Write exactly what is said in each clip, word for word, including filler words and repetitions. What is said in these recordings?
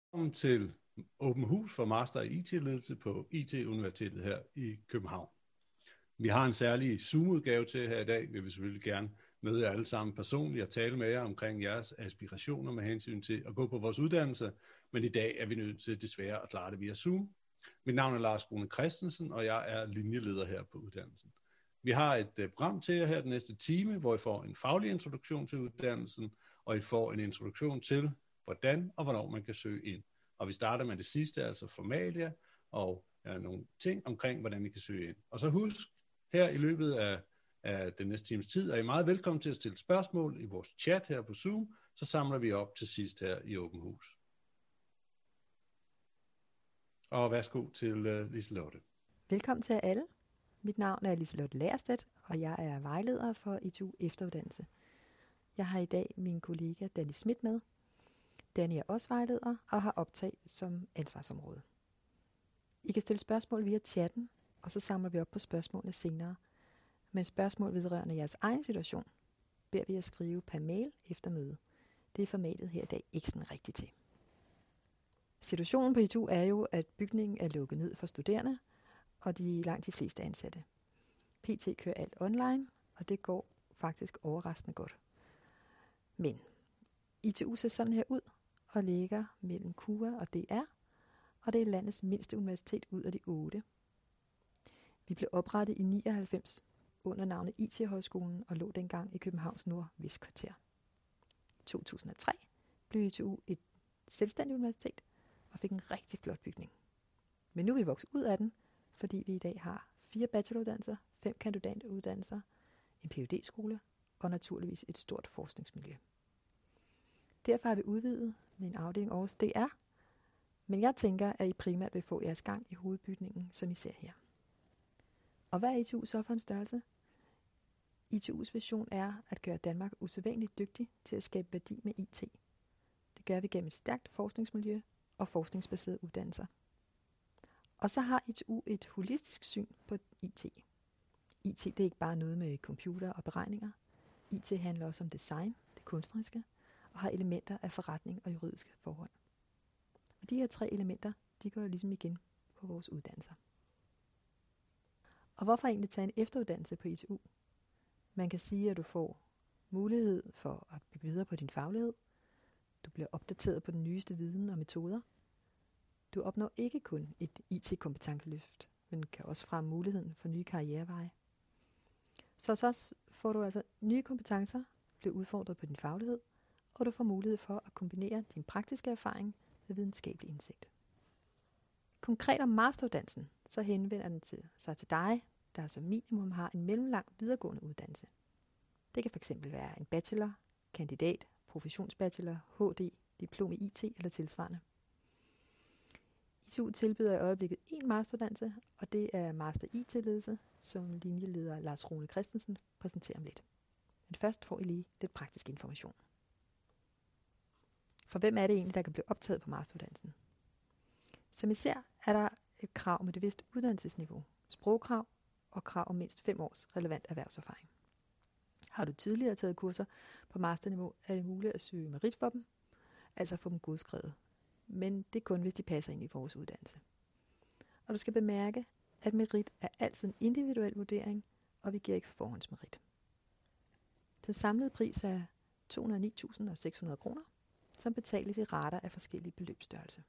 Velkommen til Åben Hus for Master i I T-ledelse på I T-universitetet her i København. Vi har en særlig Zoom-udgave til her i dag. Vi vil selvfølgelig gerne møde jer alle sammen personligt og tale med jer omkring jeres aspirationer med hensyn til at gå på vores uddannelse. Men i dag er vi nødt til desværre at klare det via Zoom. Mit navn er Lars Rune Christensen, og jeg er linjeleder her på uddannelsen. Vi har et program til jer her den næste time, hvor I får en faglig introduktion til uddannelsen, og I får en introduktion til, hvordan og hvornår man kan søge ind. Og vi starter med det sidste, altså formalia, og ja, nogle ting omkring, hvordan I kan søge ind. Og så husk, her i løbet af, af den næste times tid, er I meget velkommen til at stille spørgsmål i vores chat her på Zoom, så samler vi op til sidst her i Åben Hus. Og værsgo til uh, Liselotte. Velkommen til alle. Mit navn er Liselotte Lagerstedt, og jeg er vejleder for I T U Efteruddannelse. Jeg har i dag min kollega Danny Schmidt med. Danny er også vejleder og har optag som ansvarsområde. I kan stille spørgsmål via chatten, og så samler vi op på spørgsmålene senere. Men spørgsmål vedrørende jeres egen situation beder vi at skrive per mail efter møde. Det er formatet her i dag ikke sådan rigtigt til. Situationen på I T U er jo, at bygningen er lukket ned for studerende, og de langt de fleste ansatte. P T kører alt online, og det går faktisk overraskende godt. Men I T U ser sådan her ud og ligger mellem Q A og D R, og det er landets mindste universitet ud af de otte. Vi blev oprettet i nioghalvfems under navnet I T-højskolen og lå dengang i Københavns Nordvestkvarter. I to tusind og tre blev I T U et selvstændigt universitet og fik en rigtig flot bygning. Men nu er vi vokset ud af den, fordi vi i dag har fire bacheloruddannelser, fem kandidatuddannelser, en P H D-skole og naturligvis et stort forskningsmiljø. Derfor har vi udvidet med en afdeling Aarhus D R, men jeg tænker, at I primært vil få jeres gang i hovedbygningen, som I ser her. Og hvad er I T U så for en størrelse? I T U's vision er at gøre Danmark usædvanligt dygtig til at skabe værdi med I T. Det gør vi gennem et stærkt forskningsmiljø og forskningsbaserede uddannelser. Og så har I T U et holistisk syn på I T. I T det er ikke bare noget med computer og beregninger. I T handler også om design, det kunstneriske, og har elementer af forretning og juridiske forhold. Og de her tre elementer, de går ligesom igen på vores uddannelser. Og hvorfor egentlig tage en efteruddannelse på I T U? Man kan sige, at du får mulighed for at bygge videre på din faglighed. Du bliver opdateret på den nyeste viden og metoder. Du opnår ikke kun et I T-kompetenceløft, men kan også fremme muligheden for nye karriereveje. Så hos os får du altså nye kompetencer, bliver udfordret på din faglighed, og du får mulighed for at kombinere din praktiske erfaring med videnskabelig indsigt. Konkret om masteruddannelsen, så henvender den til, sig til dig, der som minimum har en mellemlang videregående uddannelse. Det kan fx være en bachelor, kandidat, professionsbachelor, H D, diplom i I T eller tilsvarende. I T U tilbyder i øjeblikket en masteruddannelse, og det er Master I T-ledelse, som linjeleder Lars Rune Christensen præsenterer om lidt. Men først får I lige lidt praktisk information. For hvem er det egentlig, der kan blive optaget på masteruddannelsen? Som I ser, er der et krav med det vist uddannelsesniveau, sprogkrav og krav om mindst fem års relevant erhvervserfaring. Har du tidligere taget kurser på masterniveau, er det muligt at søge merit for dem, altså få dem godskrevet. Men det er kun, hvis de passer ind i vores uddannelse. Og du skal bemærke, at merit er altid en individuel vurdering, og vi giver ikke forhåndsmerit. Den samlede pris er to hundrede og ni tusind seks hundrede kroner, som betales i rater af forskellige beløbsstørrelse.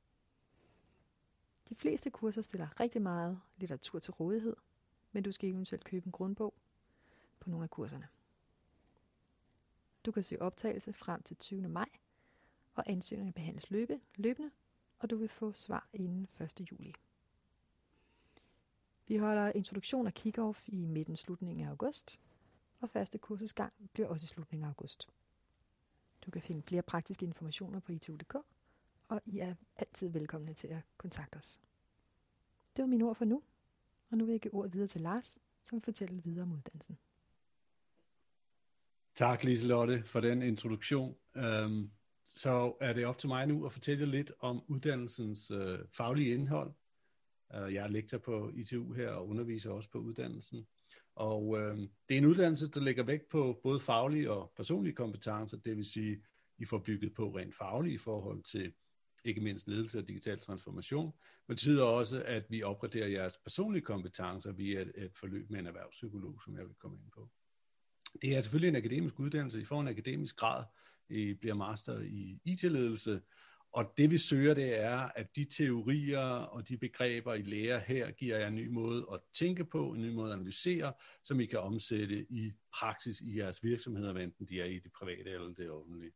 De fleste kurser stiller rigtig meget litteratur til rådighed, men du skal eventuelt købe en grundbog på nogle af kurserne. Du kan søge optagelse frem til tyvende maj, og ansøgninger behandles løbe, løbende, og du vil få svar inden første juli. Vi holder introduktion og kick-off i midten slutningen af august, og første kursesgang bliver også i slutningen af august. Du kan finde flere praktiske informationer på I T U punktum d k, og I er altid velkomne til at kontakte os. Det var mine ord for nu, og nu vil jeg give ordet videre til Lars, som vil fortælle videre om uddannelsen. Tak Liselotte for den introduktion. Um, så er det op til mig nu at fortælle lidt om uddannelsens uh, faglige indhold. Uh, jeg er lektor på I T U her og underviser også på uddannelsen. Og uh, det er en uddannelse, der lægger vægt på både faglige og personlige kompetencer, det vil sige, I får bygget på rent fagligt i forhold til ikke mindst ledelse og digital transformation, men det betyder også, at vi opgraderer jeres personlige kompetencer via et, et forløb med en erhvervspsykolog, som jeg vil komme ind på. Det er selvfølgelig en akademisk uddannelse. I får en akademisk grad, I bliver master i I T-ledelse, og det vi søger, det er, at de teorier og de begreber, I lærer her, giver jer en ny måde at tænke på, en ny måde at analysere, som I kan omsætte i praksis i jeres virksomheder, enten de er i det private eller det offentlige.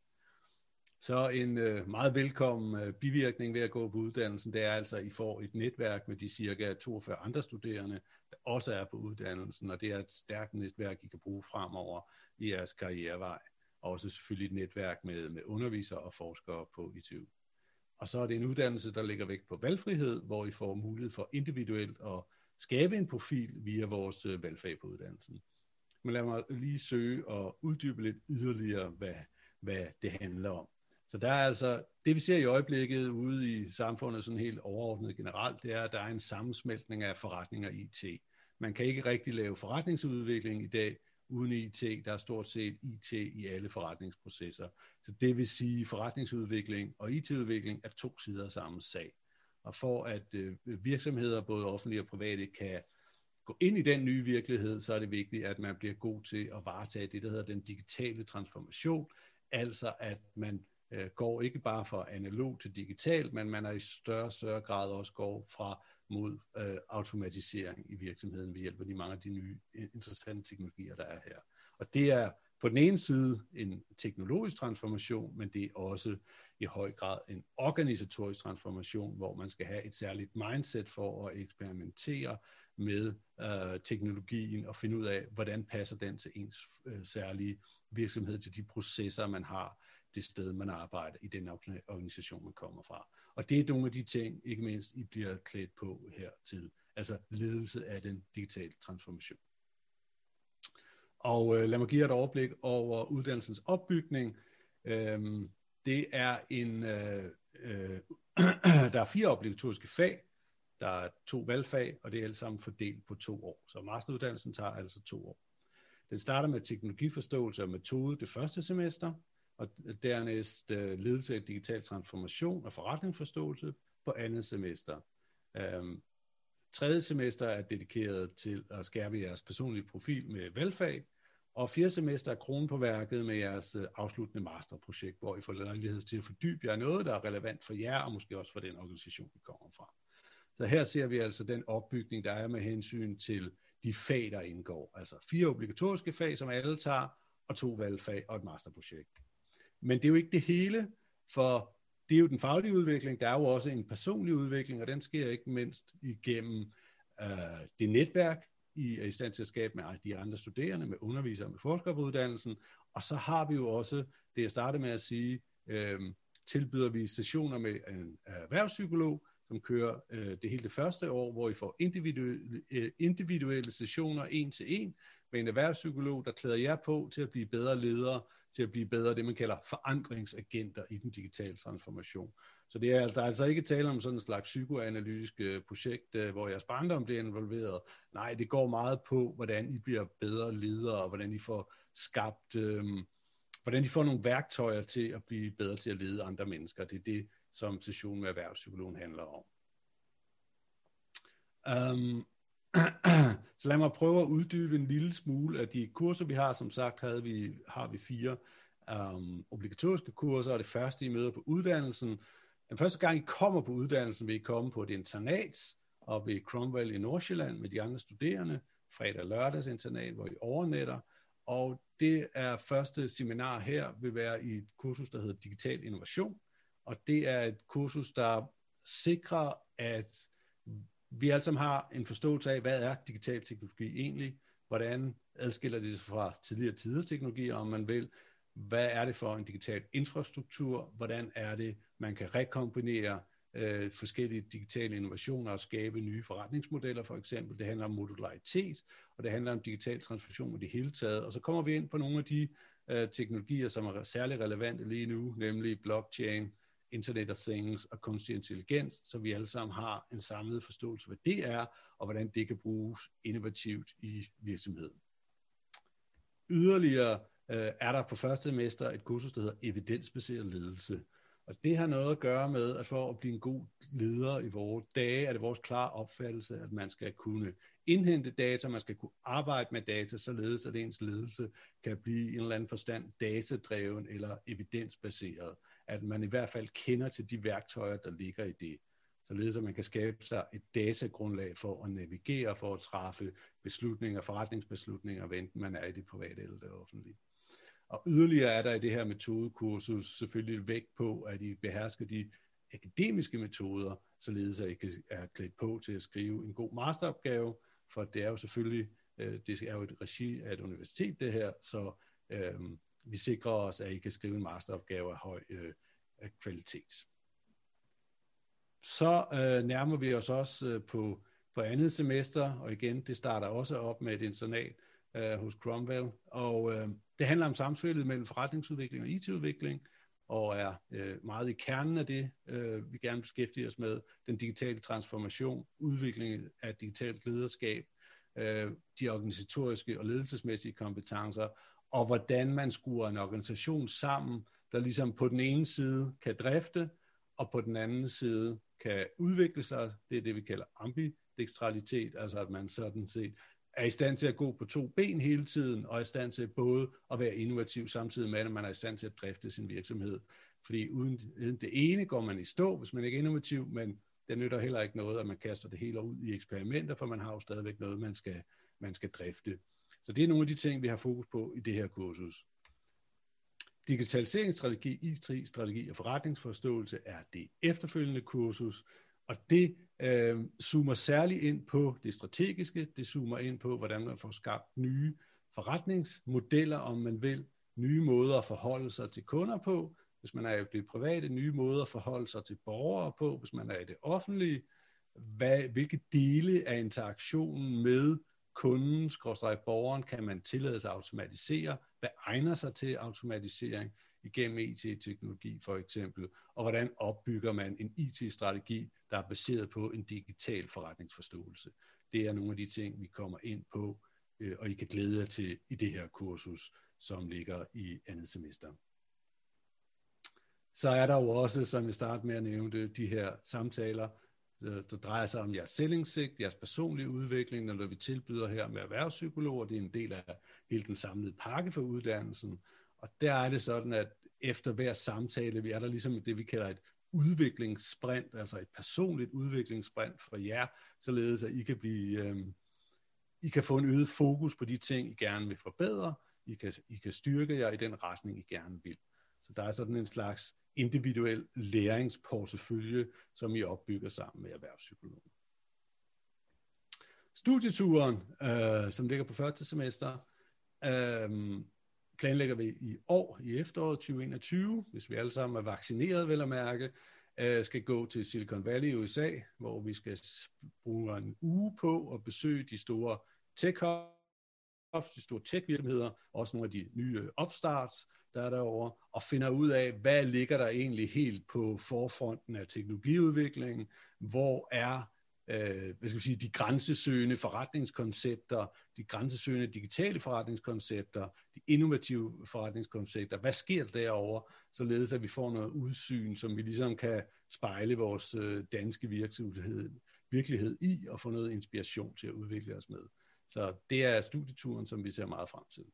Så en øh, meget velkommen øh, bivirkning ved at gå på uddannelsen, det er altså, at I får et netværk med de cirka toogfyrre andre studerende, der også er på uddannelsen, og det er et stærkt netværk, I kan bruge fremover i jeres karrierevej. Og også selvfølgelig et netværk med, med undervisere og forskere på I T U. Og så er det en uddannelse, der ligger vægt på valgfrihed, hvor I får mulighed for individuelt at skabe en profil via vores øh, valgfag på uddannelsen. Men lad mig lige søge og uddybe lidt yderligere, hvad, hvad det handler om. Så der er altså, det vi ser i øjeblikket ude i samfundet sådan helt overordnet generelt, det er, at der er en sammensmeltning af forretninger i I T. Man kan ikke rigtig lave forretningsudvikling i dag uden I T. Der er stort set I T i alle forretningsprocesser. Så det vil sige, at forretningsudvikling og I T-udvikling er to sider af samme sag. Og for at øh, virksomheder, både offentlige og private, kan gå ind i den nye virkelighed, så er det vigtigt, at man bliver god til at varetage det, der hedder den digitale transformation. Altså at man øh, går ikke bare fra analog til digital, men man er i større og større grad også går fra mod øh, automatisering i virksomheden ved hjælp af de mange af de nye interessante teknologier, der er her. Og det er på den ene side en teknologisk transformation, men det er også i høj grad en organisatorisk transformation, hvor man skal have et særligt mindset for at eksperimentere med øh, teknologien og finde ud af, hvordan passer den til ens øh, særlige virksomhed, til de processer, man har det sted, man arbejder i den organisation, man kommer fra. Og det er nogle af de ting, ikke mindst, I bliver klædt på hertil, altså ledelse af den digitale transformation. Og øh, lad mig give jer et overblik over uddannelsens opbygning. Øhm, det er en, øh, øh, der er fire obligatoriske fag, der er to valgfag, og det er alle sammen fordelt på to år. Så masteruddannelsen tager altså to år. Den starter med teknologiforståelse og metode det første semester, og dernæst øh, ledelse af digital transformation og forretningsforståelse på andet semester. Øhm, tredje semester er dedikeret til at skærpe jeres personlige profil med valgfag, og fjerde semester er kronen på værket med jeres øh, afsluttende masterprojekt, hvor I får lejlighed til at fordybe jer noget, der er relevant for jer, og måske også for den organisation, I kommer fra. Så her ser vi altså den opbygning, der er med hensyn til de fag, der indgår. Altså fire obligatoriske fag, som alle tager, og to valgfag og et masterprojekt. Men det er jo ikke det hele, for det er jo den faglige udvikling, der er jo også en personlig udvikling, og den sker ikke mindst igennem øh, det netværk, I er i stand til at skabe med de andre studerende, med undervisere, med forskere på uddannelsen, og så har vi jo også, det jeg startede med at sige, øh, tilbyder vi sessioner med en erhvervspsykolog, som kører øh, det hele det første år, hvor I får individuelle, øh, individuelle sessioner en til en, med en erhvervspsykolog, der klæder jer på til at blive bedre ledere, til at blive bedre det, man kalder forandringsagenter i den digitale transformation. Så det er, der er altså ikke tale om sådan en slags psykoanalytisk projekt, hvor jeres barndom bliver involveret. Nej, det går meget på, hvordan I bliver bedre ledere, og hvordan I får skabt, øh, hvordan I får nogle værktøjer til at blive bedre til at lede andre mennesker. Det er det, som sessionen med erhvervspsykologen handler om. Um, Så lad mig prøve at uddybe en lille smule af de kurser, vi har. Som sagt havde vi, har vi fire um, obligatoriske kurser, og det første, I møder på uddannelsen. Den første gang, I kommer på uddannelsen, vil I komme på et internat og ved Cromwell i Nordsjælland med de andre studerende. Fredag og lørdags internat, hvor I overnatter. Og det er første seminar her, vil være i et kursus, der hedder Digital Innovation. Og det er et kursus, der sikrer, at vi alle sammen har en forståelse af, hvad er digital teknologi egentlig? Hvordan adskiller det sig fra tidligere tiders teknologier, om man vil? Hvad er det for en digital infrastruktur? Hvordan er det, man kan rekombinere øh, forskellige digitale innovationer og skabe nye forretningsmodeller, for eksempel? Det handler om modularitet, og det handler om digital transformation i det hele taget. Og så kommer vi ind på nogle af de øh, teknologier, som er særlig relevante lige nu, nemlig blockchain, Internet of Things og kunstig intelligens, så vi alle sammen har en samlet forståelse, hvad det er, og hvordan det kan bruges innovativt i virksomheden. Yderligere øh, er der på første semester et kursus, der hedder evidensbaseret ledelse, Og det har noget at gøre med, at for at blive en god leder i vores dage, er det vores klare opfattelse, at man skal kunne indhente data, man skal kunne arbejde med data, således at ens ledelse kan blive i en eller anden forstand datadreven eller evidensbaseret. At man i hvert fald kender til de værktøjer, der ligger i det. Således at man kan skabe sig et datagrundlag for at navigere, for at træffe beslutninger, forretningsbeslutninger, hvad enten man er i det private eller det offentlige. Og yderligere er der i det her metodekursus selvfølgelig vægt på, at I behersker de akademiske metoder, således at I er klædt på til at skrive en god masteropgave, for det er jo selvfølgelig, det er jo et regi af et universitet det her, så øh, vi sikrer os, at I kan skrive en masteropgave af høj øh, af kvalitet. Så øh, nærmer vi os også øh, på, på andet semester, og igen, det starter også op med et internat øh, hos Cromwell, og øh, det handler om samspillet mellem forretningsudvikling og I T-udvikling, og er øh, meget i kernen af det, øh, vi gerne beskæftiger os med, den digitale transformation, udviklingen af digitalt lederskab, øh, de organisatoriske og ledelsesmæssige kompetencer, og hvordan man skruer en organisation sammen, der ligesom på den ene side kan drifte, og på den anden side kan udvikle sig. Det er det, vi kalder ambidextralitet, altså at man sådan set er i stand til at gå på to ben hele tiden, og er i stand til både at være innovativ, samtidig med, at man er i stand til at drifte sin virksomhed. Fordi uden det ene går man i stå, hvis man ikke er innovativ, men det nytter heller ikke noget, at man kaster det hele ud i eksperimenter, for man har jo stadigvæk noget, man skal, man skal drifte. Så det er nogle af de ting, vi har fokus på i det her kursus. Digitaliseringsstrategi, I T-strategi og forretningsforståelse er det efterfølgende kursus, og det øh, zoomer særligt ind på det strategiske, det zoomer ind på, hvordan man får skabt nye forretningsmodeller, om man vil, nye måder at forholde sig til kunder på, hvis man er i det private, nye måder at forholde sig til borgere på, hvis man er i det offentlige, hvad, hvilke dele af interaktionen med kunden, skråstreg borgeren, kan man tillade sig at automatisere, hvad egner sig til automatisering igennem I T-teknologi for eksempel, og hvordan opbygger man en I T-strategi, der er baseret på en digital forretningsforståelse. Det er nogle af de ting, vi kommer ind på, og I kan glæde jer til i det her kursus, som ligger i andet semester. Så er der jo også, som jeg startede med at nævne, de her samtaler, der drejer sig om jeres selvindsigt, jeres personlige udvikling, når vi tilbyder her med erhvervspsykologer. Det er en del af hele den samlede pakke for uddannelsen. Og der er det sådan, at efter hver samtale, vi er der ligesom det, vi kalder et udviklingssprint, altså et personligt udviklingssprint for jer, således at I kan blive, øh, I kan få en øget fokus på de ting, I gerne vil forbedre. I kan, I kan styrke jer i den retning, I gerne vil. Så der er sådan en slags individuel læringsportefølje, som I opbygger sammen med erhvervspsykologen. Studieturen, øh, som ligger på første semester, øh, planlægger vi i år, i efteråret tyve enogtyve, hvis vi alle sammen er vaccineret, vel at mærke, øh, skal gå til Silicon Valley i U S A, hvor vi skal bruge en uge på at besøge de store tech-hubs, de store tech-virksomheder, også nogle af de nye upstarts, der er derovre, og finder ud af, hvad ligger der egentlig helt på forfronten af teknologiudviklingen, hvor er øh, hvad skal vi sige, de grænsesøgende forretningskoncepter, de grænsesøgende digitale forretningskoncepter, de innovative forretningskoncepter, hvad sker der derovre, således at vi får noget udsyn, som vi ligesom kan spejle vores øh, danske virksomhed, virkelighed i, og få noget inspiration til at udvikle os med. Så det er studieturen, som vi ser meget frem til.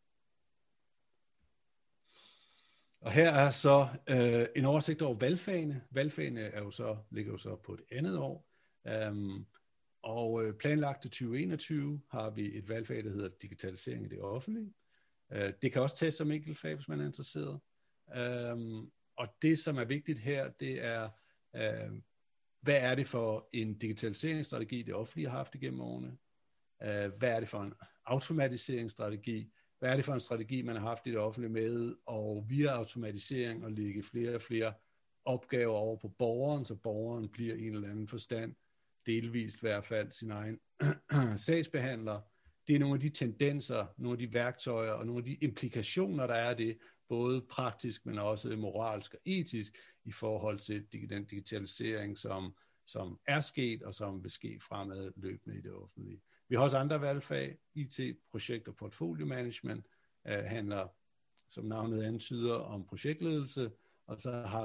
Og her er så øh, en oversigt over valgfagene. Valgfagene er jo så, ligger jo så på et andet år. Um, og øh, planlagt til tyve enogtyve har vi et valgfag, der hedder digitalisering i det offentlige. Uh, det kan også tages som enkeltfag, hvis man er interesseret. Um, og det, som er vigtigt her, det er, uh, hvad er det for en digitaliseringsstrategi, det offentlige har haft igennem årene? Uh, hvad er det for en automatiseringsstrategi? Hvad er det for en strategi, man har haft i det offentlige med, og via automatisering og lægge flere og flere opgaver over på borgeren, så borgeren bliver i en eller anden forstand, delvist i hvert fald, sin egen sagsbehandler. Det er nogle af de tendenser, nogle af de værktøjer og nogle af de implikationer, der er af det, både praktisk, men også moralsk og etisk, i forhold til den digitalisering, som, som er sket, og som vil ske fremad løbende i det offentlige. Vi har også andre valgfag, I T, projekt og portfolio management, øh, handler, som navnet antyder, om projektledelse, og så har vi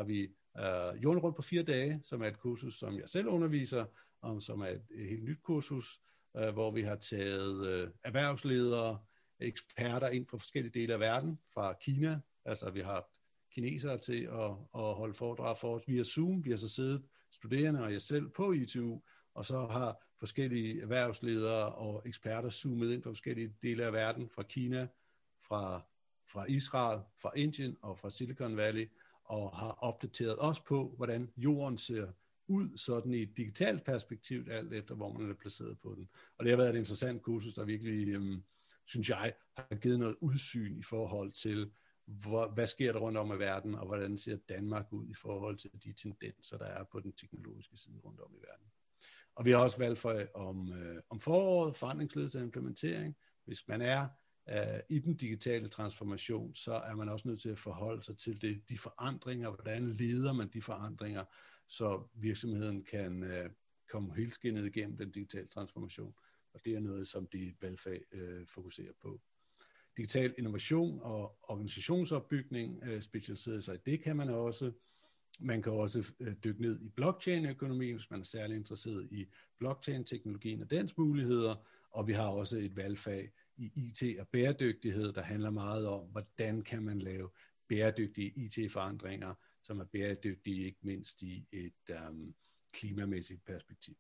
Uh, Jorden rundt på fire dage, som er et kursus, som jeg selv underviser, og som er et, et helt nyt kursus, uh, hvor vi har taget uh, erhvervsledere, eksperter ind fra forskellige dele af verden, fra Kina. Altså vi har kinesere til at, at holde foredrag for os via Zoom. Vi har så siddet studerende og jeg selv på I T U, og så har forskellige erhvervsledere og eksperter zoomet ind fra forskellige dele af verden, fra Kina, fra, fra Israel, fra Indien og fra Silicon Valley, og har opdateret os på, hvordan jorden ser ud sådan i et digitalt perspektiv, alt efter hvor man er placeret på den. Og det har været et interessant kursus, der virkelig, øhm, synes jeg, har givet noget udsyn i forhold til, hvor, hvad sker der rundt om i verden, og hvordan ser Danmark ud i forhold til de tendenser, der er på den teknologiske side rundt om i verden. Og vi har også valgt for om, øh, om foråret, forandringsledelse og implementering. Hvis man er øh, i den digitale transformation, så er man også nødt til at forholde sig til det, de forandringer, hvordan leder man de forandringer, så virksomheden kan øh, komme helskindet igennem den digitale transformation. Og det er noget, som det valgfag øh, fokuserer på. Digital innovation og organisationsopbygning øh, specialiseret sig i det kan man også. Man kan også øh, dykke ned i blockchain-økonomi, hvis man er særlig interesseret i blockchain-teknologien og dens muligheder. Og vi har også et valgfag i I T og bæredygtighed, der handler meget om, hvordan kan man lave bæredygtige I T-forandringer, som er bæredygtige ikke mindst i et um, klimamæssigt perspektiv.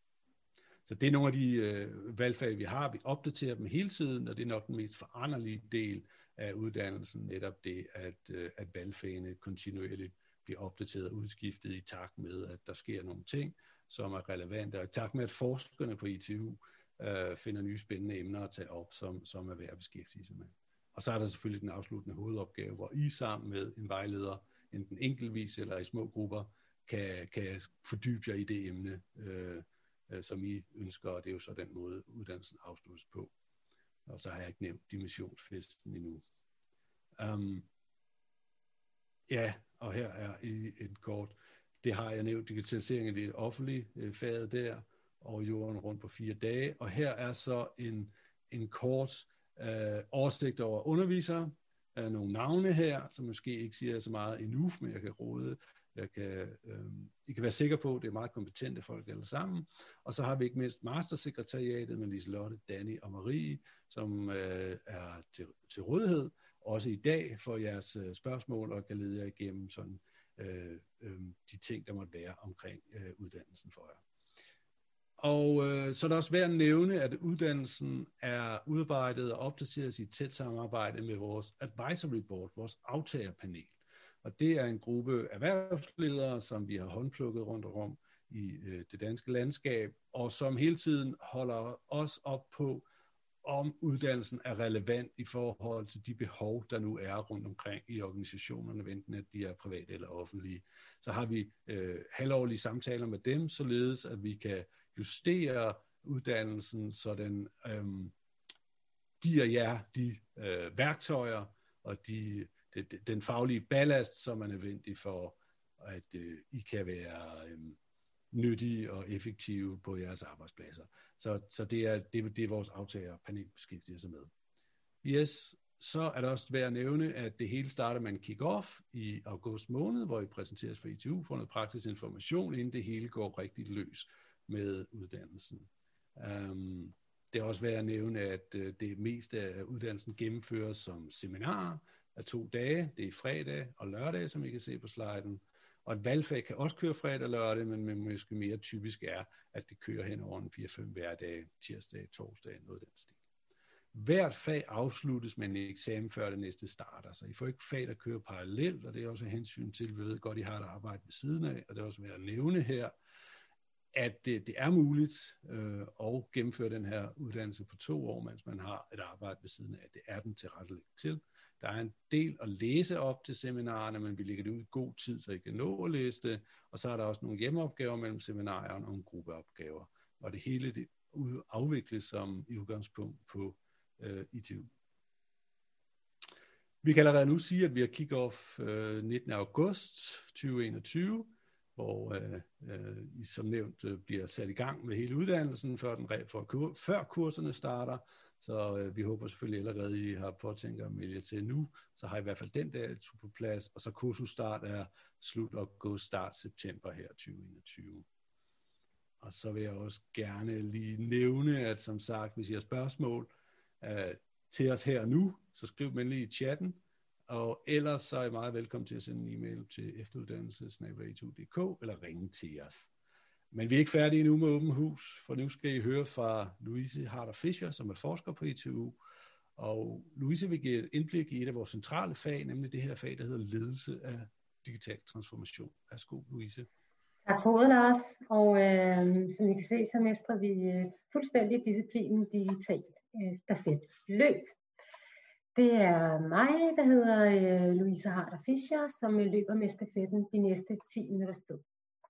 Så det er nogle af de øh, valgfag, vi har. Vi opdaterer dem hele tiden, og det er nok den mest foranderlige del af uddannelsen, netop det, at, øh, at valgfagene kontinuerligt bliver opdateret og udskiftet i takt med, at der sker nogle ting, som er relevante, og i takt med, at forskerne på I T U øh, finder nye spændende emner at tage op, som, som er værd at beskæftige sig med. Og så er der selvfølgelig den afsluttende hovedopgave, hvor I sammen med en vejleder, enten enkeltvis eller i små grupper, kan, kan fordybe jer i det emne, øh, som I ønsker, og det er jo så den måde, uddannelsen afsluttes på. Og så har jeg ikke nævnt dimensionsfesten endnu. Um, ja, og her er et kort, det har jeg nævnt, digitalisering af det offentlige øh, faget der, og jorden rundt på fire dage. Og her er så en, en kort øh, oversigt over undervisere, øh, nogle navne her, som måske ikke siger så meget endnu, men jeg kan råde. Jeg kan, øh, I kan være sikre på, at det er meget kompetente folk alle sammen. Og så har vi ikke mindst mastersekretariatet med Liselotte, Danny og Marie, som øh, er til, til rådighed, også i dag for jeres øh, spørgsmål, og kan lede jer igennem sådan, øh, øh, de ting, der måtte være omkring øh, uddannelsen for jer. Og øh, så er det også værd at nævne, at uddannelsen er udarbejdet og opdateret i et tæt samarbejde med vores advisory board, vores aftagerpanel. Og det er en gruppe erhvervsledere, som vi har håndplukket rundt om i øh, det danske landskab, og som hele tiden holder os op på, om uddannelsen er relevant i forhold til de behov, der nu er rundt omkring i organisationerne, enten at de er private eller offentlige. Så har vi øh, halvårlige samtaler med dem, således at vi kan justere uddannelsen, så den øh, giver jer de øh, værktøjer og de den faglige ballast, som er nødvendig for, at øh, I kan være øh, nyttige og effektive på jeres arbejdspladser. Så, så det, er, det, det er vores aftagerpanel beskæftiger sig med. Yes, så er det også værd at nævne, at det hele starter med en kick-off i august måned, hvor I præsenteres for I T U for noget praktisk information, inden det hele går rigtig løs med uddannelsen. Um, det er også værd at nævne, at øh, det meste af uddannelsen gennemføres som seminarer, af to dage. Det er fredag og lørdag, som I kan se på sliden. Og et valgfag kan også køre fredag og lørdag, men måske mere typisk er, at det kører hen over en fire fem hverdage, tirsdag, torsdag, noget af den stil. Hvert fag afsluttes med en eksamen, før det næste starter. Så I får ikke fag, der kører parallelt, og det er også hensyn til, at vi ved godt, I har et arbejde ved siden af, og det er også værd at nævne her, at det, det er muligt øh, at gennemføre den her uddannelse på to år, mens man har et arbejde ved siden af. Det er den tilrettelagt til. Der er en del at læse op til seminarerne, men vi lægger det ud i god tid, så I kan nå at læse det. Og så er der også nogle hjemmeopgaver mellem seminarierne og nogle gruppeopgaver. Og det hele det afvikles som i udgangspunkt på øh, I T U. Vi kan allerede nu sige, at vi har kick-off øh, nittende august to tusind og enogtyve. hvor øh, øh, I som nævnt øh, bliver sat i gang med hele uddannelsen, før, den, for kur, før kurserne starter. Så øh, vi håber selvfølgelig allerede, I har påtænkt at melde til nu. Så har I i hvert fald den der på plads. Og så kursusstart er slut august, start september her tyve enogtyve. Og så vil jeg også gerne lige nævne, at som sagt, hvis I har spørgsmål øh, til os her nu, så skriv dem endelig i chatten. Og ellers så er I meget velkommen til at sende en e-mail til efteruddannelse bindestreg e to punktum d k eller ringe til os. Men vi er ikke færdige nu med Åben Hus, for nu skal I høre fra Louise Harder Fischer, som er forsker på I T U. Og Louise vil give et indblik i et af vores centrale fag, nemlig det her fag, der hedder ledelse af digital transformation. Værsgo, Louise. Tak for ordet, Lars. Og øh, som I kan se, så mestrer vi fuldstændig disciplinen digital øh, stafetløb. Det er mig, der hedder øh, Louise Harder Fischer, som løber med stafetten de næste ti minutters tid.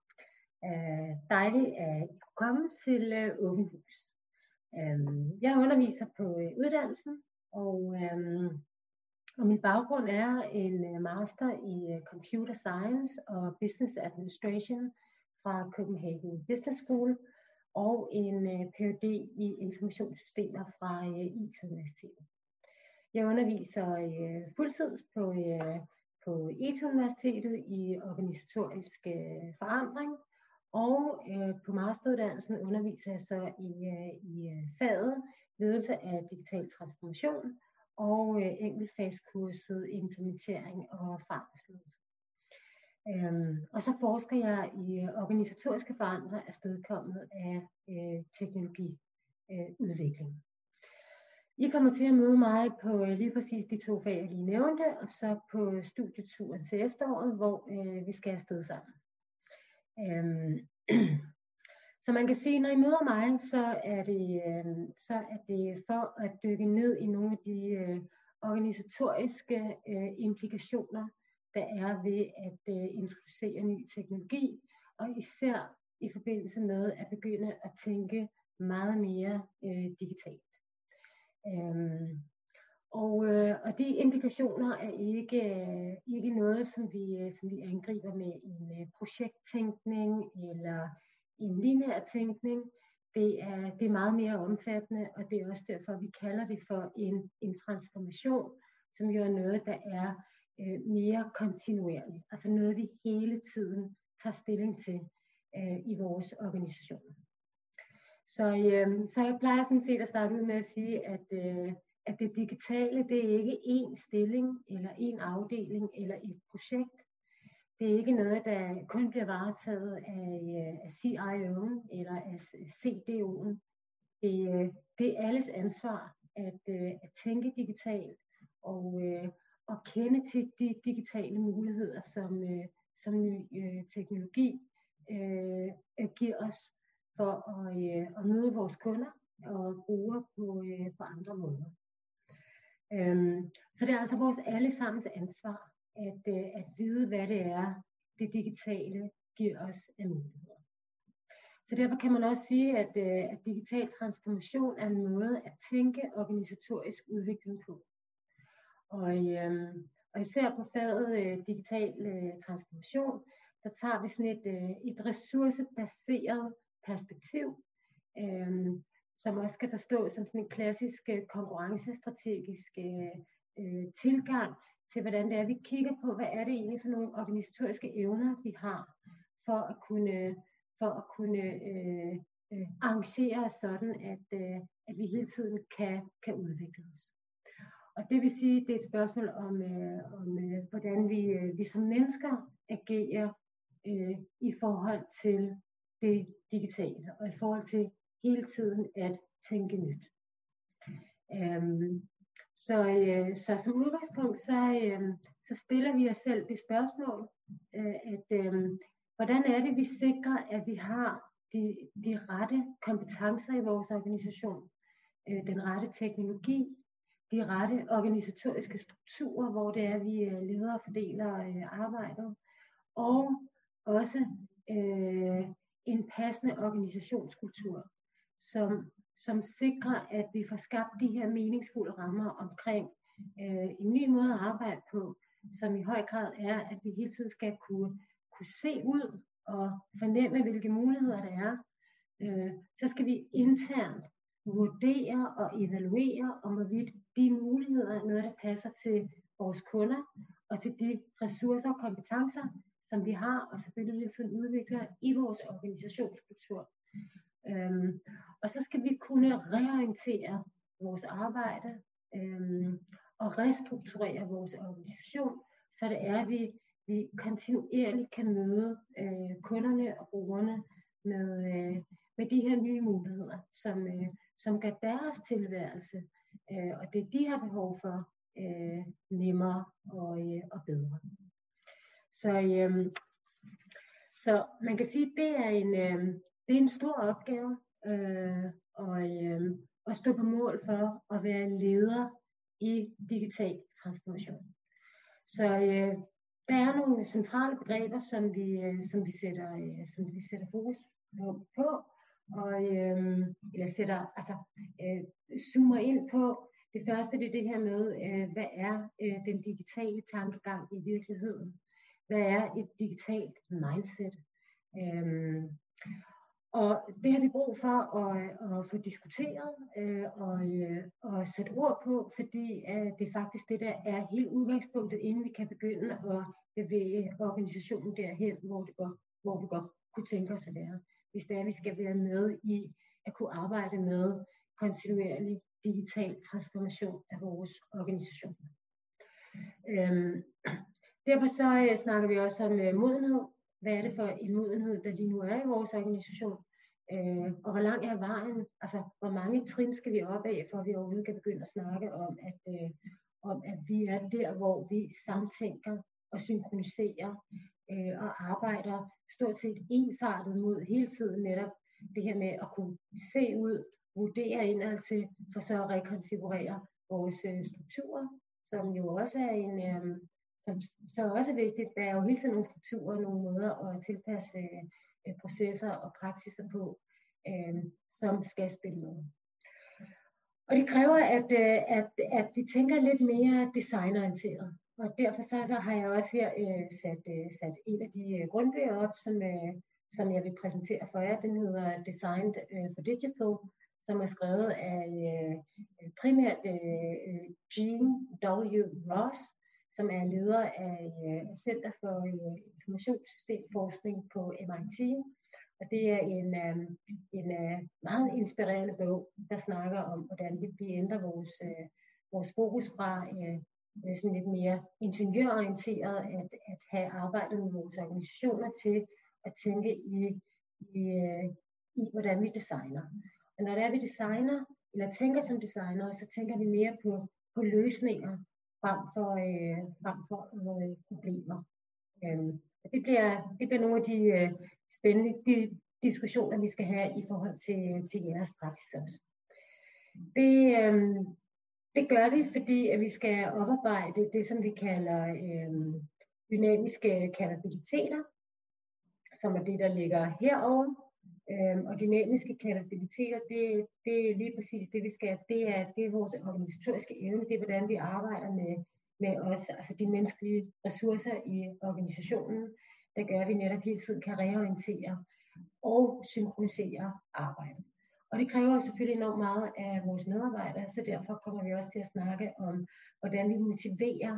Øh, dejligt at I kunne komme til øh, Åben Hus. Øh, jeg underviser på øh, uddannelsen, og, øh, og min baggrund er en øh, master i øh, Computer Science og Business Administration fra Copenhagen Business School, og en øh, P H D i informationssystemer fra øh, I T Universitetet. Jeg underviser øh, fuldtids på, øh, på I T Universitetet i organisatorisk øh, forandring, og øh, på masteruddannelsen underviser jeg så i, øh, i faget ledelse af digital transformation og øh, enkeltfagskurset implementering og forandringsledelse. Øhm, og så forsker jeg i organisatoriske forandringer afstedkommet af øh, teknologiudvikling. Øh, I kommer til at møde mig på øh, lige præcis de to fag, jeg lige nævnte, og så på studieturen til efteråret, hvor øh, vi skal afsted sammen. Øhm, så man kan sige, når I møder mig, så er det, øh, så er det for at dykke ned i nogle af de øh, organisatoriske øh, implikationer, der er ved at øh, introducere ny teknologi, og især i forbindelse med at begynde at tænke meget mere øh, digitalt. Øhm, og, øh, og de implikationer er ikke, øh, ikke noget, som vi, øh, som vi angriber med en øh, projekttænkning eller en lineær tænkning. Det er, det er meget mere omfattende, og det er også derfor, vi kalder det for en, en transformation, som jo er noget, der er øh, mere kontinuerligt. Altså noget, vi hele tiden tager stilling til øh, i vores organisationer. Så, øh, så jeg plejer sådan set at starte ud med at sige, at, øh, at det digitale, det er ikke én stilling, eller én afdeling, eller et projekt. Det er ikke noget, der kun bliver varetaget af, af C I O'en eller af C D O'en. Det, det er alles ansvar at, at tænke digitalt og, og kende til de digitale muligheder, som, som ny teknologi øh, giver os for at, at møde vores kunder og brugere på, på andre måder. Øhm, så det er altså vores allesammens ansvar at, at vide, hvad det er, det digitale giver os af muligheder. Så derfor kan man også sige, at, at digital transformation er en måde at tænke organisatorisk udvikling på. Og, øhm, og især på faget øh, digital øh, transformation, så tager vi sådan et, øh, et ressourcebaseret perspektiv, øh, som også skal forstås som sådan en klassisk øh, konkurrencestrategisk øh, tilgang til, hvordan det er, vi kigger på, hvad er det egentlig for nogle organisatoriske evner, vi har, for at kunne, for at kunne øh, øh, arrangere os sådan, at, øh, at vi hele tiden kan, kan udvikle os. Og det vil sige, det er et spørgsmål om, øh, om øh, hvordan vi, øh, vi som mennesker agerer øh, i forhold til det digitale, og i forhold til hele tiden at tænke nyt. Um, Så, øh, så som udgangspunkt, så, øh, så stiller vi os selv det spørgsmål, øh, at øh, hvordan er det, vi sikrer, at vi har de, de rette kompetencer i vores organisation, øh, den rette teknologi, de rette organisatoriske strukturer, hvor det er, vi øh, leder og fordeler øh, arbejdet, og også øh, en passende organisationskultur, som som sikrer, at vi får skabt de her meningsfulde rammer omkring øh, en ny måde at arbejde på, som i høj grad er, at vi hele tiden skal kunne, kunne se ud og fornemme, hvilke muligheder der er, øh, så skal vi internt vurdere og evaluere, om hvorvidt de muligheder er noget, der passer til vores kunder, og til de ressourcer og kompetencer, som vi har, og selvfølgelig hele tiden udvikler i vores organisationskultur. Øhm, og så skal vi kunne reorientere vores arbejde øhm, og restrukturere vores organisation, så det er, at vi, vi kontinuerligt kan møde øh, kunderne og brugerne med, øh, med de her nye muligheder, som, øh, som gør deres tilværelse, øh, og det de har behov for, øh, nemmere og, øh, og bedre. Så, øh, så man kan sige, at det er en, øh, det er en stor opgave øh, og, øh, at stå på mål for at være leder i digital transformation. Så øh, der er nogle centrale begreber, som vi, øh, som vi, sætter, øh, som vi sætter fokus på, og øh, eller sætter, altså, øh, zoomer ind på. Det første det er det her med, øh, hvad er øh, den digitale tankegang i virkeligheden? Hvad er et digitalt mindset? Øh, og det har vi brug for at, at få diskuteret øh, og, øh, og sætte ord på, fordi øh, det er faktisk det, der er helt udgangspunktet, inden vi kan begynde at bevæge organisationen derhen, hvor, det går, hvor vi godt kunne tænke os at være. Hvis det er, vi skal være med i at kunne arbejde med kontinuerlig digital transformation af vores organisation. Øhm, derfor så øh, snakker vi også om øh, modenhed. Hvad er det for en modenhed, der lige nu er i vores organisation? Øh, og hvor lang er vejen? Altså, hvor mange trin skal vi op af, for at vi overhovedet kan begynde at snakke om, at, øh, om, at vi er der, hvor vi samtænker og synkroniserer øh, og arbejder stort set ensartet mod hele tiden netop det her med at kunne se ud, vurdere indad til, for så at rekonfigurere vores øh, strukturer, som jo også er en, øh, som så er også vigtigt. Der er jo hele tiden nogle strukturer, nogle måder at tilpasse øh, processer og praksiser på, øh, som skal spille med. Og det kræver, at, øh, at, at vi tænker lidt mere designorienteret. Og derfor så, så har jeg også her øh, sat, øh, sat en af de øh, grundbøger op, som, øh, som jeg vil præsentere for jer. Den hedder Designed øh, for Digital, som er skrevet af øh, primært øh, Gene W. Ross, som er leder af øh, Center for øh, Informationssystemforskning på M I T. Og det er en, øh, en øh, meget inspirerende bog, der snakker om, hvordan vi, vi ændrer vores, øh, vores fokus fra øh, sådan lidt mere ingeniørorienteret, at, at have arbejdet med vores organisationer til at tænke i, i, øh, i hvordan vi designer. Og når det er, vi designer, eller tænker som designer, så tænker vi mere på, på løsninger, frem for, øh, frem for øh, problemer. Øhm, det, bliver, det bliver nogle af de øh, spændende de diskussioner, vi skal have i forhold til, til jeres praksis også. Det, øh, det gør vi, fordi at vi skal oparbejde det, som vi kalder øh, dynamiske kapabiliteter, som er det, der ligger herovre. Øhm, og dynamiske kapabiliteter, det, det er lige præcis det, vi skal. Det er, det er vores organisatoriske evne. Det er, hvordan vi arbejder med, med os, altså de menneskelige ressourcer i organisationen, der gør, at vi netop hele tiden kan reorientere og synkronisere arbejdet. Og det kræver selvfølgelig enormt meget af vores medarbejdere, så derfor kommer vi også til at snakke om, hvordan vi motiverer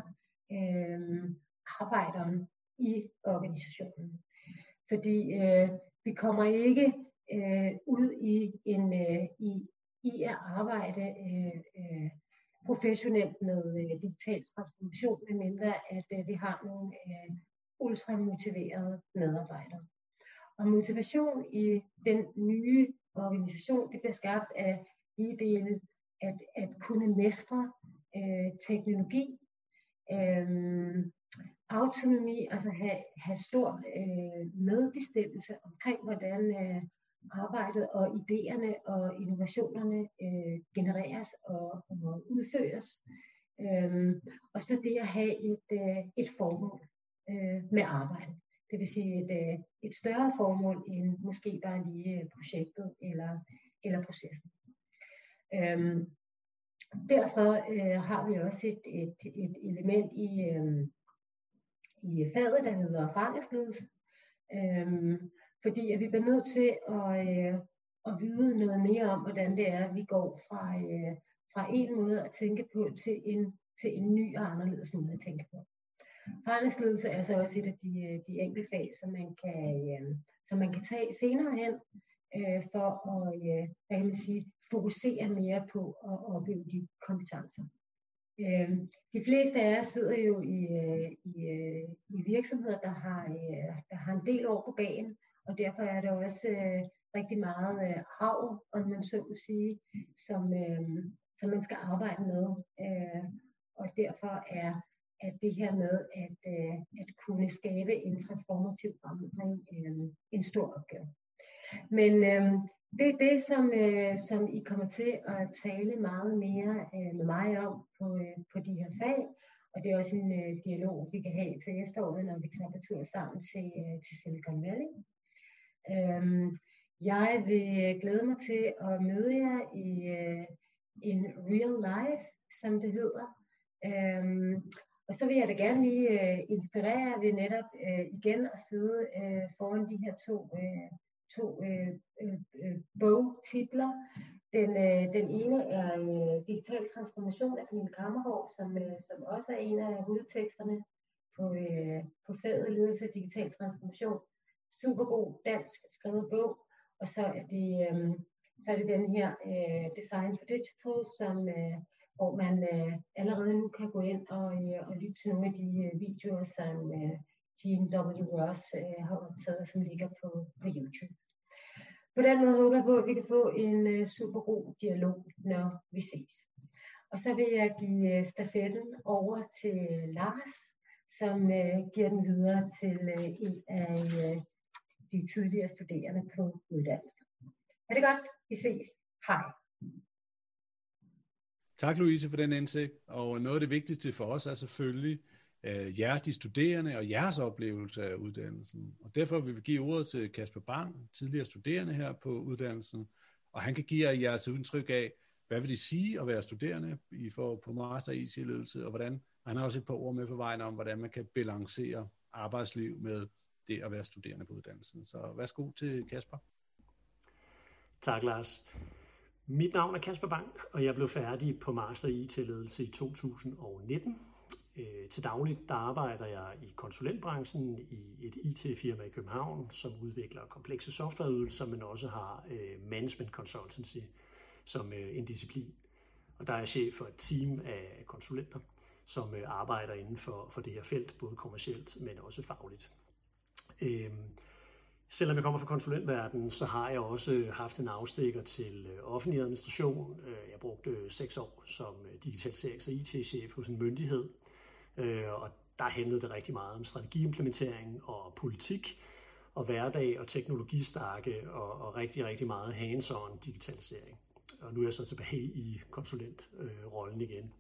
øh, arbejderen i organisationen. Fordi øh, vi kommer ikke øh, ud i, en, øh, i, i at arbejde øh, øh, professionelt med øh, digital transformation, medmindre at øh, vi har nogle øh, ultramotiverede medarbejdere. Og motivation i den nye organisation, det bliver skabt af lige dele at, at kunne mestre øh, teknologi, øh, autonomi, altså have, have stor øh, medbestemmelse omkring, hvordan øh, arbejdet og idéerne og innovationerne øh, genereres og, og udføres. Øhm, og så det at have et, øh, et formål øh, med arbejdet. Det vil sige et, øh, et større formål end måske bare lige projektet eller, eller processen. Øhm, derfor øh, har vi også et, et, et element i, øh, i faget, der hedder erfaringsledelse, Øhm, fordi at vi bliver nødt til at, øh, at vide noget mere om, hvordan det er, at vi går fra, øh, fra en måde at tænke på til en, til en ny og anderledes måde at tænke på. Forandringsledelse er så også et af de, de enkeltfag, som man kan, øh, som man kan tage senere hen, øh, for at øh, hvad kan man sige, fokusere mere på at opbygge de kompetencer. Øh, de fleste af os sidder jo i, øh, i, øh, i virksomheder, der har, øh, der har en del år på bagen, og derfor er der også øh, rigtig meget øh, arv, om man så må sige, som, øh, som man skal arbejde med. Øh, og derfor er at det her med at, øh, at kunne skabe en transformativ forandring øh, en stor opgave. Men øh, det er det, som, øh, som I kommer til at tale meget mere øh, med mig om på, øh, på de her fag. Og det er også en øh, dialog, vi kan have til efteråret, når vi tager på tur sammen til, øh, til Silicon Valley. Øh, jeg vil glæde mig til at møde jer i øh, en real life, som det hedder. Øh, Og så vil jeg da gerne lige øh, inspirere ved netop øh, igen at sidde øh, foran de her to, øh, to øh, øh, bogtitler. Den, øh, den ene er øh, Digital Transformation af Camille Kammergaard, som, øh, som også er en af hovedteksterne på, øh, på faget Ledelse af Digital Transformation. Supergod dansk skrevet bog. Og så er det, øh, så er det den her øh, Design for Digital, som øh, hvor man øh, allerede nu kan gå ind og, øh, og lytte til nogle af de øh, videoer, som øh, Jean W. Ross øh, har optaget, som ligger på, på YouTube. På den måde håber jeg på, at vi kan få en øh, super god dialog, når vi ses. Og så vil jeg give øh, stafetten over til Lars, som øh, giver den videre til øh, en af øh, de tidligere studerende på uddannelsen. Er det godt? Vi ses. Hej. Tak, Louise, for den indsigt. Og noget af det vigtigste for os er selvfølgelig uh, jer, de studerende, og jeres oplevelse af uddannelsen. Og derfor vil vi give ordet til Kasper Bang, tidligere studerende her på uddannelsen, og han kan give jer jeres indtryk af, hvad vil det sige at være studerende i for, på Master i I T-ledelse, og hvordan, han har også et par ord med på vejen om, hvordan man kan balancere arbejdsliv med det at være studerende på uddannelsen. Så værsgo til Kasper. Tak, Lars. Mit navn er Kasper Bang, og jeg blev færdig på Master i I T-ledelse i to tusind og nitten. Til dagligt der arbejder jeg i konsulentbranchen i et I T-firma i København, som udvikler komplekse softwareydelser, men også har management consultancy som en disciplin. Og der er jeg chef for et team af konsulenter, som arbejder inden for, for det her felt, både kommercielt, men også fagligt. Selvom jeg kommer fra konsulentverdenen, så har jeg også haft en afstikker til offentlig administration. Jeg brugte seks år som digitaliserings- og I T-chef hos en myndighed, og der handlede det rigtig meget om strategiimplementering og politik og hverdag og teknologistakke og, og rigtig, rigtig meget hands-on digitalisering. Og nu er jeg så tilbage i konsulentrollen igen.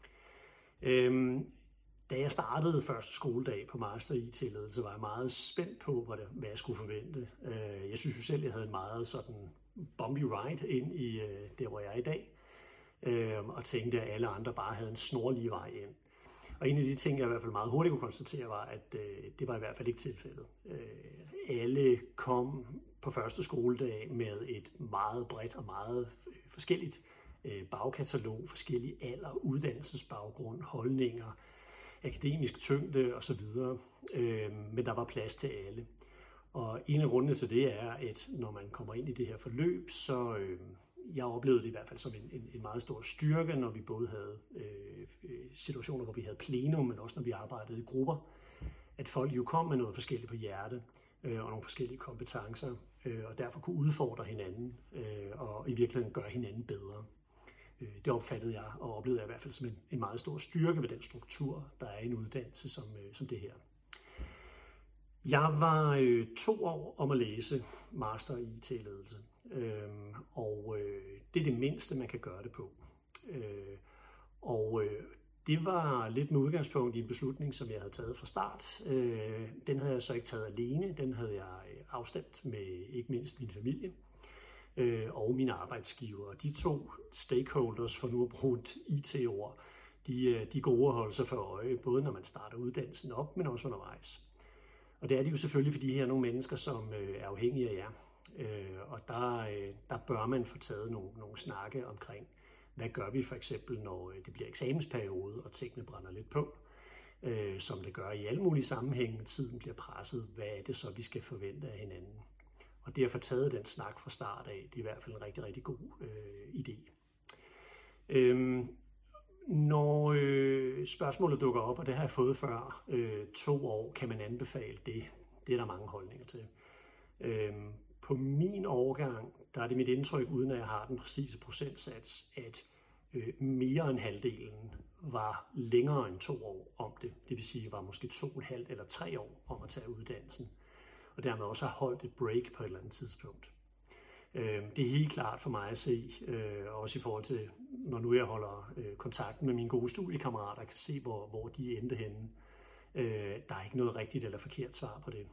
Da jeg startede første skoledag på Master i I T-ledelse, var jeg meget spændt på, hvad jeg skulle forvente. Jeg synes jo selv, jeg havde en meget sådan bumpy ride ind i der, hvor jeg er i dag, og tænkte, at alle andre bare havde en snorlig vej ind. Og en af de ting, jeg i hvert fald meget hurtigt kunne konstatere, var, at det var i hvert fald ikke tilfældet. Alle kom på første skoledag med et meget bredt og meget forskelligt bagkatalog, forskellige alder, uddannelsesbaggrund, holdninger, akademisk tyngde osv., øh, men der var plads til alle. Og en af grundene til det er, at når man kommer ind i det her forløb, så øh, jeg oplevede det i hvert fald som en, en, en meget stor styrke, når vi både havde øh, situationer, hvor vi havde plenum, men også når vi arbejdede i grupper, at folk jo kom med noget forskelligt på hjerte øh, og nogle forskellige kompetencer, øh, og derfor kunne udfordre hinanden øh, og i virkeligheden gøre hinanden bedre. Det opfattede jeg og oplevede jeg i hvert fald som en, en meget stor styrke ved den struktur, der er i en uddannelse som, som det her. Jeg var øh, to år om at læse Master i I T-ledelse, øh, og øh, det er det mindste, man kan gøre det på. Øh, og øh, det var lidt med udgangspunkt i en beslutning, som jeg havde taget fra start. Øh, den havde jeg så ikke taget alene, den havde jeg afstemt med ikke mindst min familie og mine arbejdsgiver. De to stakeholders, for nu at bruge et I T-ord, de, de er gode at holde sig for øje, både når man starter uddannelsen op, men også undervejs. Og det er det jo selvfølgelig, fordi her er nogle mennesker, som øh, er afhængige af jer. Øh, og der, øh, der bør man få taget nogle, nogle snakke omkring, hvad gør vi for eksempel, når det bliver eksamensperiode, og tingene brænder lidt på, øh, som det gør i alle mulige sammenhænge, tiden bliver presset, hvad er det så, vi skal forvente af hinanden. Og det at få taget den snak fra start af, det er i hvert fald en rigtig, rigtig god øh, idé. Øhm, når øh, spørgsmålet dukker op, og det har jeg fået før, øh, to år, kan man anbefale det? Det er der mange holdninger til. Øhm, på min årgang, der er det mit indtryk, uden at jeg har den præcise procentsats, at øh, mere end halvdelen var længere end to år om det. Det vil sige, var måske to og et halvt eller tre år om at tage uddannelsen. Og dermed også har holdt et break på et eller andet tidspunkt. Det er helt klart for mig at se, også i forhold til, når nu jeg holder kontakten med mine gode studiekammerater, kan se, hvor, hvor de endte henne. Der er ikke noget rigtigt eller forkert svar på det.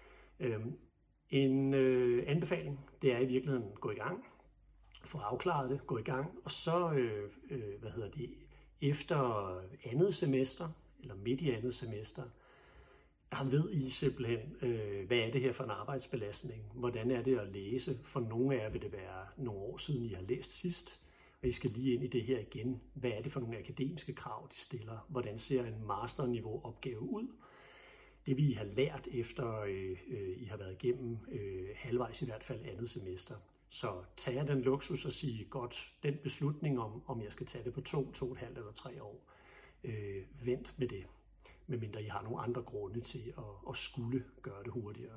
En anbefaling, det er i virkeligheden at gå i gang, få afklaret det, gå i gang, og så, hvad hedder det, efter andet semester, eller midt i andet semester, der ved I simpelthen, øh, hvad er det her for en arbejdsbelastning? Hvordan er det at læse? For nogle af jer vil det være nogle år siden, I har læst sidst, og I skal lige ind i det her igen. Hvad er det for nogle akademiske krav, de stiller? Hvordan ser en masterniveau opgave ud? Det vil I have lært efter, øh, øh, I har været igennem øh, halvvejs i hvert fald andet semester. Så tag jeg den luksus og sige, godt, den beslutning om, om jeg skal tage det på to, to og et halvt eller tre år, øh, vent med det. Medmindre I har nogle andre grunde til at, at skulle gøre det hurtigere.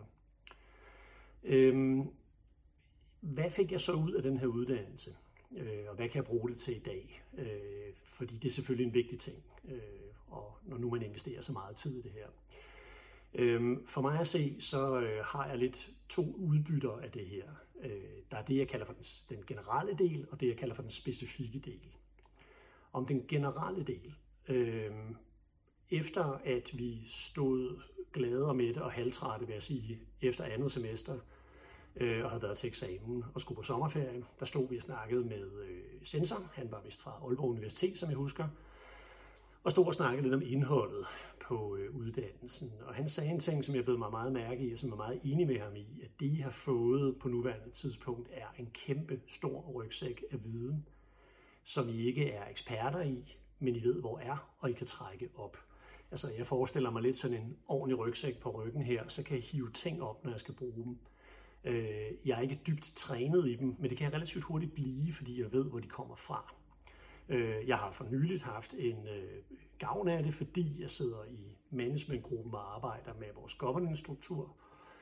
Øhm, hvad fik jeg så ud af den her uddannelse? Øh, og hvad kan jeg bruge det til i dag? Øh, fordi det er selvfølgelig en vigtig ting, øh, og når nu man investerer så meget tid i det her. Øh, for mig at se, så øh, har jeg lidt to udbytter af det her. Øh, der er det, jeg kalder for den, den generelle del, og det, jeg kalder for den specifikke del. Om den generelle del. Øh, Efter at vi stod glade og mætte og halvtrætte, vil jeg sige, efter andet semester, øh, og havde været til eksamen og skulle på sommerferie, der stod vi og snakkede med øh, censor. Han var vist fra Aalborg Universitet, som jeg husker, og stod og snakkede lidt om indholdet på øh, uddannelsen. Og han sagde en ting, som jeg blev mig meget mærke i, og som jeg er meget enig med ham i, at det, I har fået på nuværende tidspunkt, er en kæmpe stor rygsæk af viden, som I ikke er eksperter i, men I ved, hvor er, og I kan trække op. Altså, jeg forestiller mig lidt sådan en ordentlig rygsæk på ryggen her, så kan jeg hive ting op, når jeg skal bruge dem. Jeg er ikke dybt trænet i dem, men det kan jeg relativt hurtigt blive, fordi jeg ved, hvor de kommer fra. Jeg har for nyligt haft en gavn af det, fordi jeg sidder i managementgruppen og arbejder med vores governance-struktur.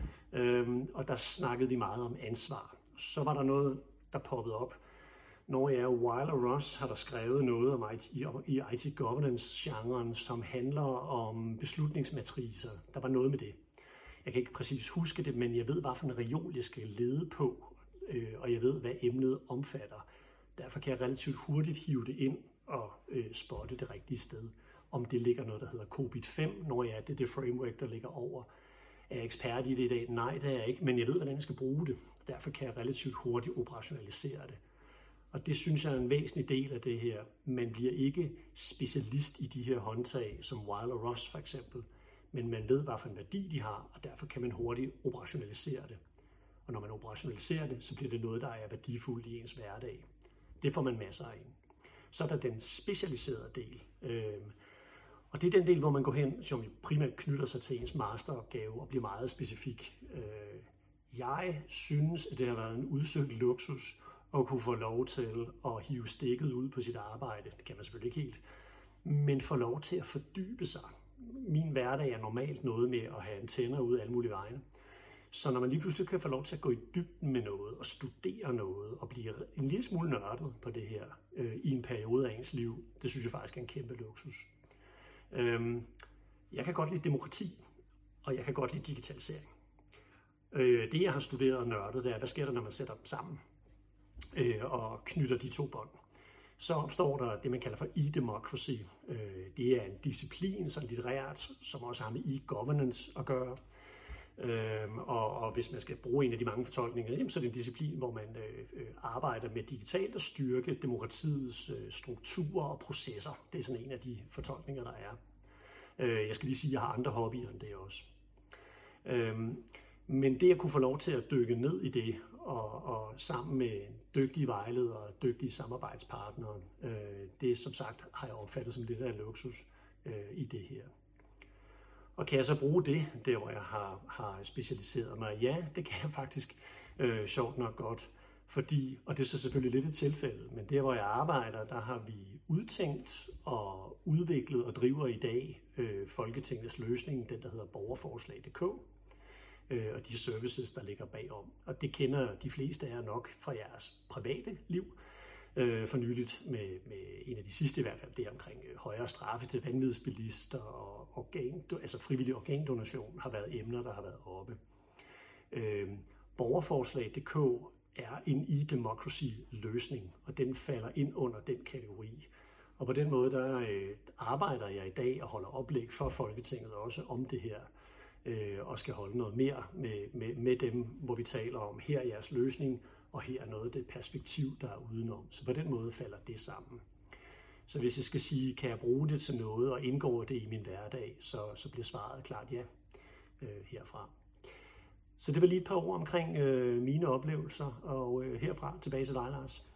Og der snakkede vi meget om ansvar. Så var der noget, der poppede op. Når jeg er Weil og Ross, har der skrevet noget om I T, i I T governance-genren, som handler om beslutningsmatricer. Der var noget med det. Jeg kan ikke præcis huske det, men jeg ved, hvad for en reol jeg skal lede på, og jeg ved, hvad emnet omfatter. Derfor kan jeg relativt hurtigt hive det ind og øh, spotte det rigtige sted. Om det ligger noget, der hedder COBIT fem, når jeg er det, det framework, der ligger over. Er jeg ekspert i det i dag? Nej, det er jeg ikke, men jeg ved, hvordan jeg skal bruge det. Derfor kan jeg relativt hurtigt operationalisere det. Og det synes jeg er en væsentlig del af det her. Man bliver ikke specialist i de her håndtag, som Weil og Ross for eksempel, men man ved, hvad for en værdi de har, og derfor kan man hurtigt operationalisere det. Og når man operationaliserer det, så bliver det noget, der er værdifuldt i ens hverdag. Det får man masser af. Så er der den specialiserede del. Og det er den del, hvor man går hen, som primært knytter sig til ens masteropgave og bliver meget specifik. Jeg synes, at det har været en udsøgt luksus at kunne få lov til at hive stikket ud på sit arbejde. Det kan man selvfølgelig ikke helt. Men få lov til at fordybe sig. Min hverdag er normalt noget med at have antenner ude af alle mulige veje. Så når man lige pludselig kan få lov til at gå i dybden med noget og studere noget og blive en lille smule nørdet på det her øh, i en periode af ens liv, det synes jeg faktisk er en kæmpe luksus. Øhm, jeg kan godt lide demokrati, og jeg kan godt lide digitalisering. Øh, det jeg har studeret og nørdet, det er, hvad sker der, når man sætter dem sammen øh, og knytter de to bånd. Så opstår der det, man kalder for e-democracy. Øh, det er en disciplin, sådan litterært, som også har med e-governance at gøre. Øhm, og, og hvis man skal bruge en af de mange fortolkninger, jamen, så er det en disciplin, hvor man øh, arbejder med digitalt at styrke demokratiets øh, strukturer og processer. Det er sådan en af de fortolkninger, der er. Øh, jeg skal lige sige, at jeg har andre hobbyer end det også. Øhm, men det at kunne få lov til at dykke ned i det, og, og sammen med dygtige vejledere og dygtige samarbejdspartnere, øh, det som sagt har jeg opfattet som lidt af en luksus øh, i det her. Og kan jeg så bruge det, der hvor jeg har, har specialiseret mig? Ja, det kan jeg faktisk øh, sjovt nok godt. Fordi, og det er så selvfølgelig lidt et tilfælde, men der hvor jeg arbejder, der har vi udtænkt og udviklet og driver i dag øh, Folketingets løsning, den der hedder borgerforslag punktum d k, øh, og de services, der ligger bagom. Og det kender de fleste af jer nok fra jeres private liv. Øh, for nyligt med, med en af de sidste i hvert fald, det omkring øh, højere straffe til vanvidsbilister og organ, altså frivillig organdonation har været emner, der har været oppe. Øh, borgerforslag punktum d k er en e-democracy-løsning, og den falder ind under den kategori. Og på den måde, der øh, arbejder jeg i dag og holder oplæg for Folketinget også om det her, øh, og skal holde noget mere med, med, med dem, hvor vi taler om, her er jeres løsning, og her er noget af det perspektiv, der er udenom. Så på den måde falder det sammen. Så hvis jeg skal sige, kan jeg bruge det til noget, og indgår det i min hverdag, så, så bliver svaret klart ja øh, herfra. Så det var lige et par ord omkring øh, mine oplevelser, og øh, herfra tilbage til dig, Lars.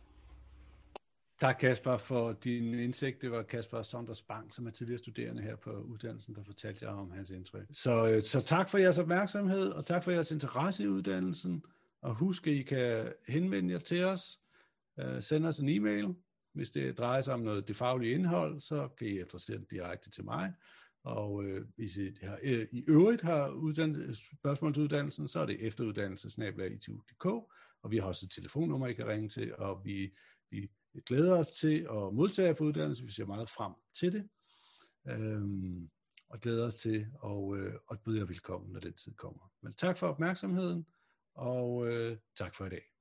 Tak, Kasper, for din indsigt. Det var Kasper Sonders Bang, som er tidligere studerende her på uddannelsen, der fortalte jer om hans indtryk. Så, øh, så tak for jeres opmærksomhed, og tak for jeres interesse i uddannelsen. Og husk, at I kan henvende jer til os. Øh, send os en e-mail. Hvis det drejer sig om noget det faglige indhold, så kan I adressere det direkte til mig. Og øh, hvis I har, øh, i øvrigt har spørgsmål til uddannelsen, så er det efteruddannelse snabel-a i t u punktum d k, og vi har også et telefonnummer, I kan ringe til, og vi, vi glæder os til at modtage på uddannelse. Vi ser meget frem til det, øhm, og glæder os til at, øh, at byde jer velkommen, når den tid kommer. Men tak for opmærksomheden, og øh, tak for i dag.